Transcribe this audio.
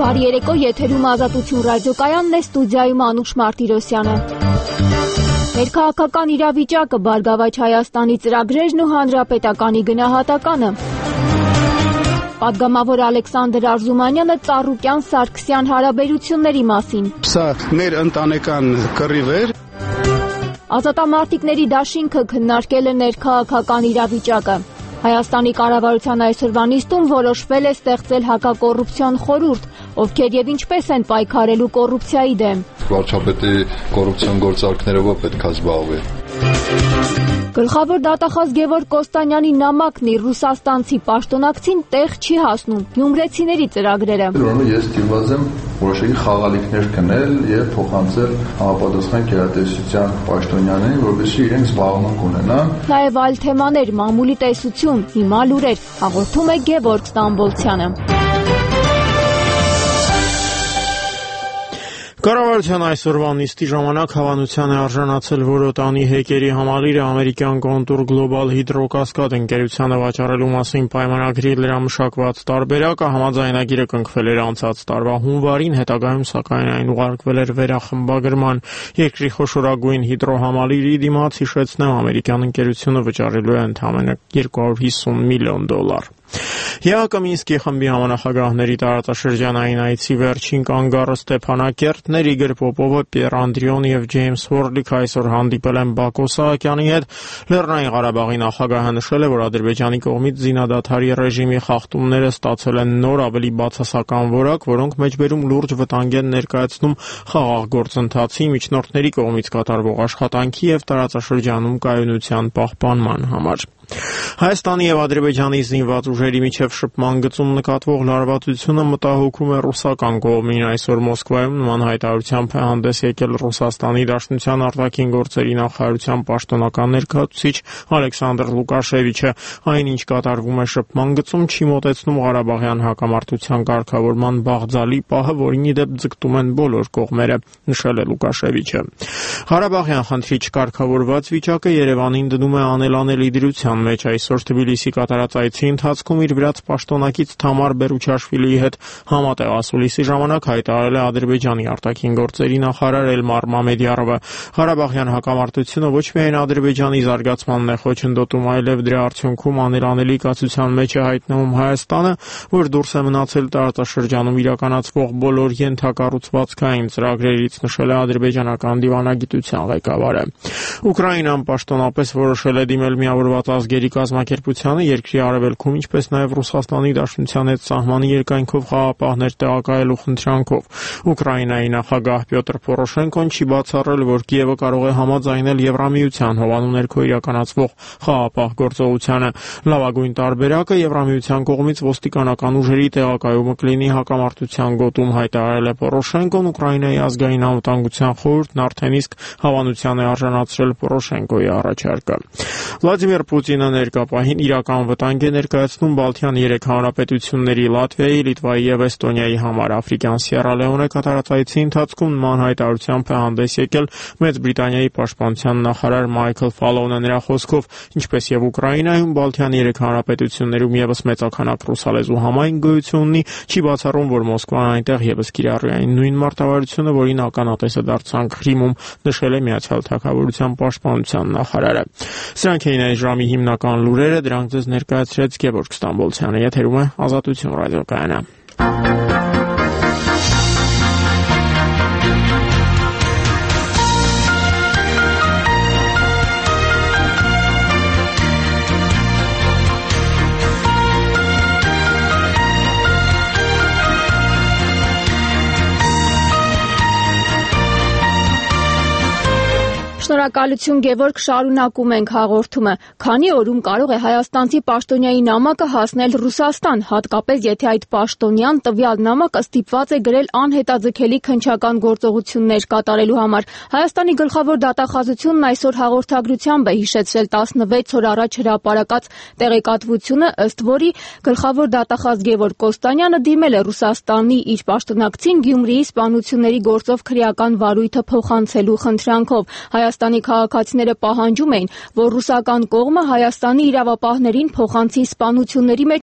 Բարի երեկո, եթերում Ազատություն ռադիոկայանն է, ստուդիայում Անուշ Մարտիրոսյանը։ Ներքաղաքական իրավիճակը, Բարգավաճ Հայաստանի ծրագրերն ու հանրապետականի գնահատականը։ Պատգամավոր Ալեքսանդր Արզումանյանը Ծառուկյան-Սարգսյան հարաբերությունների մասին։ Սա ներընտանեկան կռիվ էր։ Ազատամարտիկների դաշինքը քննարկել է ներքաղաքական իրավիճակը։ Հայաստանի կառավարության այսօրվա նիստում որոշվել է ստեղծել հակակոռուպցիոն խորհուրդ, ովքեր եւ ինչպես են պայքարելու կոռուպցիայի դեմ։ Վարչապետի կոռուպցիոն գործարքներով պետք է զբաղվի։ Գլխավոր դատախազ Գևորգ Կոստանյանի նամակն իր ռուսաստանցի պաշտոնակցին տեղ չի հասնում։ Գյումրեցիների ծրագրերը։ Ուրեմն ես դիմված եմ որոշակի խաղալիքներ գնել եւ փոխանցել համապատասխան գերատեսչության պաշտոնյաներին, որովհետեւ իրենք զբաղմունք ունենան։ Նաեւ այլ թեմաներ, մամուլի տեսություն, հիմա լուրեր, հաղորդում է Գևորգ Ստամբոլցյանը։ Կառավարության այսօրվա նիստի ժամանակ հավանության է արժանացել, որ օտանի հեկերի համալիրը ամերիկյան Կոնտուր Գլոբալ Հիդրոկասկադ ընկերությանը վաճառելու մասին պայմանագրի լրամշակված տարբերակը համաձայնագիրը կնքվել էր անցած տարվա հունվարին, հետագայում սակայն այն ուղարկվել էր վերախմբագրման։ Երկրի խոշորագույն հիդրոհամալիրի դիմաց, հիշեցնեմ, ամերիկյան ընկերությունը վճարելու է ընդամենը $250 միլիոն։ ՀԱԿ Մինսկի խմբի համանախագահների տարածաշրջանային այցի վերջին կանգառը Ստեփանակերտներ Իգոր Պոպովը, Պիեր Անդրիոն եւ Ջեյմս Հորլիք այսօր հանդիպել են Բակո Սահակյանի հետ։ Լեռնային Ղարաբաղի նախագահը նշել է, որ Ադրբեջանի կողմից զինադադարի ռեժիմի խախտումները ստացել են նոր ավելի բացասական որակ, որոնք մեջբերում լուրջ վտանգ են ներկայացնում խաղաղ գործընթացի, միջնորդների կողմից կատարվող աշխատանքի եւ տարածաշրջանում կայունության պահպանման համար։ Հայաստանի եւ Ադրբեջանի զինված ուժերի միջև շփման գծում նկատվող լարվածությունը մտահոգում է ռուսական կողմին։ Այսօր Մոսկվայում նման հայտարարությամբ է հանդես եկել Ռուսաստանի Դաշնության արտաքին գործերի նախարարության պաշտոնական ներկայացուցիչ Ալեքսանդր Լուկաշևիչը։ Այնինչ կատարվում է շփման գծում, չի մոտեցնում Ղարաբաղյան հակամարտության կարգավորման բաղձալի պահը, որին ի դեպ ձգտում են բոլոր կողմերը, նշել է Լուկաշևիչը։ Ղարաբաղյան խնդրի չկարգավորված վիճակը Երևանին դնում է անելանելի դրության մեջ։ Այսօր Թբիլիսի կատարած այցի ընթացքում իր վրաց պաշտոնակից Թամար Բերուչաշվիլիի հետ համատեղ ասուլիսի ժամանակ հայտարարել է Ադրբեջանի արտաքին գործերի նախարար Էլմար Մամեդյարովը։ Ղարաբաղյան հակամարտությունը ոչ միայն Ադրբեջանի զարգացմանն է խոչընդոտում, այլև դրա արդյունքում անելանելի կացության մեջ է հայտնվում Հայաստանը, որ դուրս է մնացել տարածաշրջանում իրականացվող բոլոր ենթակառուցվածքային ծրագրերից, նշել է ադրբեջանական դիվանագիտության ղեկավարը։ Ուկրաինան պաշտոնապես որոշել է դիմել Միավորված ազգերի կազմակերպությանը երկրի արևելքում, ինչպես նաև Ռուսաստանի Դաշնության հետ սահմանի երկայնքով խաղապահներ տեղակայելու խնդրանքով։ Ուկրաինայի նախագահ Պյոտր Պորոշենկոն չի բացառել, որ Կիևը կարող է համաձայնել Եվրամիության հովանու ներքո իրականացվող խաղապահ գործողությանը։ Լավագույն տարբերակը Եվրամիության կողմից ոստիկանական ուժերի տեղակայումը կլինի հակամարտության գոտում, հայտարարել է Պորոշենկոն։ Ուկրաինայի ազգային անվտանգության խորհուրդն արդեն իսկ հավանության է արժանացրել Պորոշենկոյի առաջարկը։ Վլադիմիր Պուտինը ներկա պահին իրական վտանգ է ներկայացնում Բալթյան 3 հանրապետությունների Լատվիայի, Լիտվայի եւ Էստոնիայի համար։ Աֆրիկյան Սիերա Լեոնե կատարած այցի ընթացքում նման հայտարարությամբ է հանդես եկել Մեծ Բրիտանիայի պաշտպանության նախարար Մայքլ Ֆալոնը։ Նրա խոսքով, ինչպես եւ Ուկրաինայում, Բալթյան 3 հանրապետություններում եւս մեծականակ ռուսալեզու համայն գոյություն ունի, չի բացառում, որ Մոսկվան այնտեղ եւս կիրառի այն նույն մարտավարությունը, որին ականատեսը դարձան Քրիմում, նշել է Միացյալ Թագավորության պաշտպանության նախարարը։ Սրանք էին այս ժամի հիմնական լուրերը, դրանք ձեզ ներկայացրեց Գևորգ Ստամբոլցյանը։ Եթերում է Ազատություն ռադիոկայանը։ Շնորհակալություն Գևորգ, շարունակում ենք հաղորդումը։ Քանի օրում կարող է հայաստանցի պաշտոնյայի նամակը հասնել Ռուսաստան, հատկապես եթե այդ պաշտոնյան տվյալ նամակը ստիպված է գրել անհետաձգելի քննչական գործողություններ կատարելու համար։ Հայաստանի գլխավոր դատախազությունն այսօր հաղորդագրությամբ է հիշեցրել 16 օր առաջ հրապարակած տեղեկատվությունը, ըստ որի գլխավոր դատախազ Գևորգ Կոստանյանը դիմել է Ռուսաստանի իր պաշտոնակցին Գյումրիի սպանությունների գործով քրեական վարույթը փոխանցելու խնդրանքով։ Հայաստանի քաղաքացիները պահանջում էին, որ ռուսական կողմը Հայաստանի իրավապահներին փոխանցի սպանությունների մեջ